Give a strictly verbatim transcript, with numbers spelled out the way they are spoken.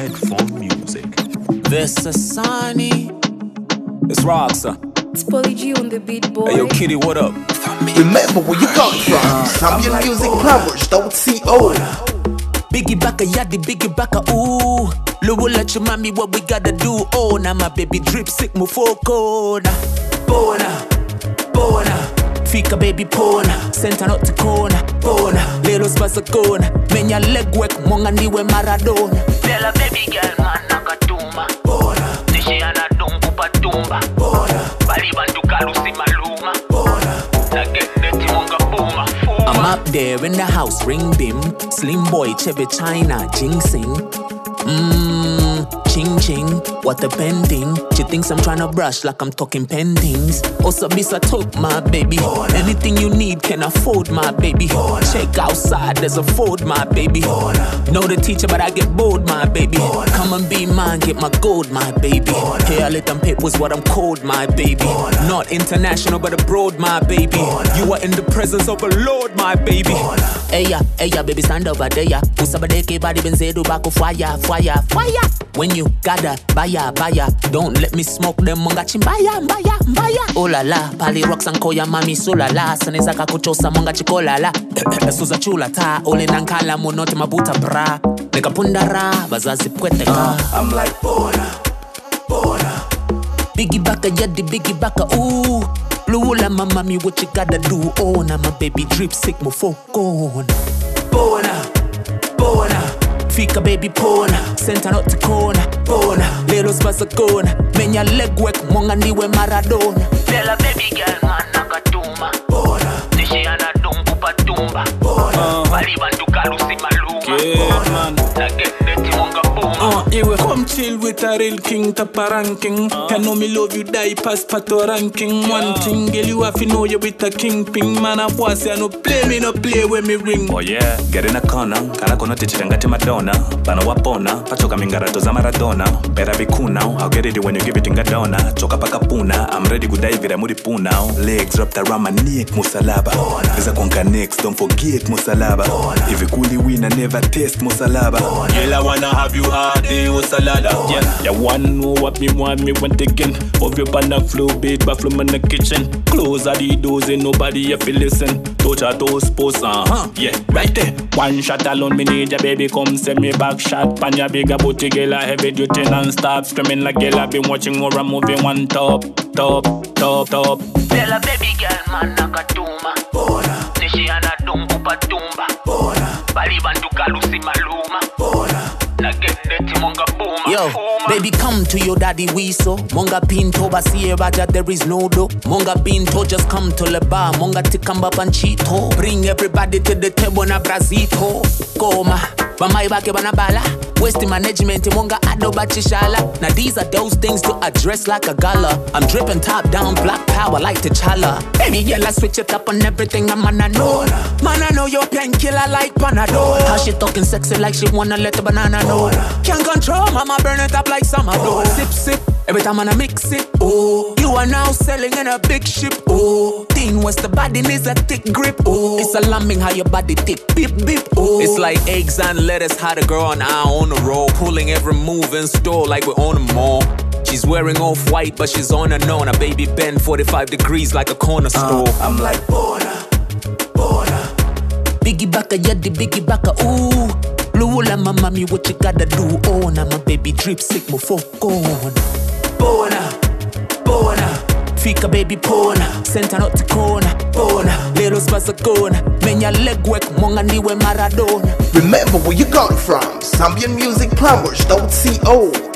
Headphone Music. This is Sunny. It's Roxa. It's Polly G on the beat, boy. Hey, yo, Kitty, what up? Remember where you got it from. Zambian like Music Plumbers, don't see old. Biggie baka, yadi, biggie baka, ooh. Luwu let your mommy what we gotta do. Oh, now my baby drip sick, mufoko. Bona, bona. Fika baby pona, senta not to corner, bona. Lelo spasa kona, menya leg work, monga niwe Maradona. Bella baby girl, man, nakatuma. Bona. Nishi anadungu patumba. Bona. Bali bantu kalusi maluma. Bona. Nagende timonga puma. I'm up there in the house, ring dim. Slim boy, Chevy China, Jingsing. Mmm, ching ching, what a pending. She thinks I'm tryna brush like I'm talking paintings. Also, bisa talk, my baby. Anything you need can afford, my baby. Check outside, there's a Ford, my baby. Know the teacher, but I get bored, my baby. Come and be mine, get my gold, my baby. Here I let them papers what I'm called, my baby. Not international, but abroad, my baby. You are in the presence of a Lord, my baby. Hey ya, hey ya, baby, stand over there. Usabadeke body benzedu bako fire, fire, fire. When you gotta baya, baya, don't let me smoke them monga chimbaya, mbaya, mbaya. Oh la la, pali rocks and koya mami so la la. Saneza kakuchosa monga chikola la. Suza chula ta, ole nankala monote mabuta bra. Neka pundara, bazazi pweteka. uh, I'm like bona, bona. Biggie baka, yadi, biggie baka, ooh. Lula mama me what you gotta do. Oh, now my baby drip sick mufoko. Bona, bona. Fika baby pona, senta not to corner, bona. Lelo spasa kona, menya leg work, monga niwe Maradona. Bella baby girl, man, nakatuma. Bona. Nishi anadungu patumba. Bona. Bali bantu kalusi maluma. Bona. Nagende timonga puma. Uh, you will come chill with a real king, tapa ranking. Uh. You know me love you, die past pato ranking. Yeah. One thing, girl, you have to know you with a kingpin. Man, I was I no play me, no play when me ring. Oh yeah, get in a corner. Kana kono tichirangati Madonna. Bana wapona, pachoka mingarato za Maradona. Better be cool now, I'll get it when you give it in Gadona. Choka paka puna, I'm ready to dive it, I'm ready to now. Legs wrapped around my neck, musalaba. There's a conca next, don't forget musalaba. If you coolly win, I never taste musalaba. Girl, I wanna have you all day, musalada. Yeah, you wanna know what me want, me want again. Of your pan a flow, bait, bathroom in the kitchen. Close all the doors and nobody if you listen. Touch a toes post, uh-huh, yeah, right there. One shot alone, me need ya baby, come send me back shot. Pan ya bigger booty, girl, I heavy duty non-stop. Screaming like girl, I've been watching horror movie one top, top, top, top. Bella baby girl, man, nakatuma. Bona. Nishi anadungu patumba. Bona. Bali bantu kalusi maluma. Bona. Nagende timonga puma. Yo, baby, come to your daddy Wiso. Monga pinto basiye baja, there is no do. Monga pinto, just come to the bar. Monga tikamba panchito. Bring everybody to the table na brazito. Koma, bamai bake banabala. Waste management, monga ado bachishala. Now these are those things to address like a gala. I'm dripping top down, black power like T'Challa. Baby girl, I switch it up on everything, I'm man I know. Man, I know your painkiller like Panadol. How she talking sexy like she wanna let the banana know. Can't control, mama burn it up like summer though. Sip, sip, every time I mix it. Oh, you are now selling in a big ship. Oh, Teen West, the body needs a thick grip. Oh, it's alarming how your body tick, beep, beep. Oh, it's like eggs and lettuce, how the girl and I on the roll. Pulling every move in store like we're on a mall. She's wearing off-white, but she's on and on. A baby bend forty-five degrees like a corner store. Uh, I'm like, bona, bona. Biggie baka, yadi, biggie baka, ooh. Lula mama me what you gotta do. Oh, now my baby drip sick mufoko. Bona, bona. Fika baby pona, senta not to corner. Bona, lelo spasa kona. Menya leg work, monga niwe Maradona. Remember where you got it from. Zambian Music Plumbers, don't see old.